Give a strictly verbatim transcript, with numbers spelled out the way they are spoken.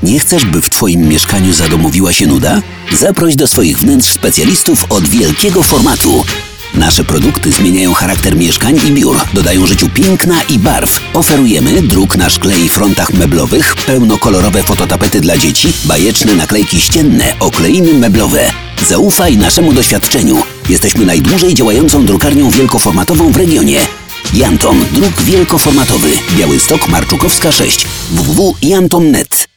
Nie chcesz, by w Twoim mieszkaniu zadomowiła się nuda? Zaproś do swoich wnętrz specjalistów od wielkiego formatu. Nasze produkty zmieniają charakter mieszkań i biur, dodają życiu piękna i barw. Oferujemy druk na szkle i frontach meblowych, pełnokolorowe fototapety dla dzieci, bajeczne naklejki ścienne, okleiny meblowe. Zaufaj naszemu doświadczeniu. Jesteśmy najdłużej działającą drukarnią wielkoformatową w regionie. Janton, druk wielkoformatowy. Białystok, Marczukowska sześć. w w w kropka janton kropka net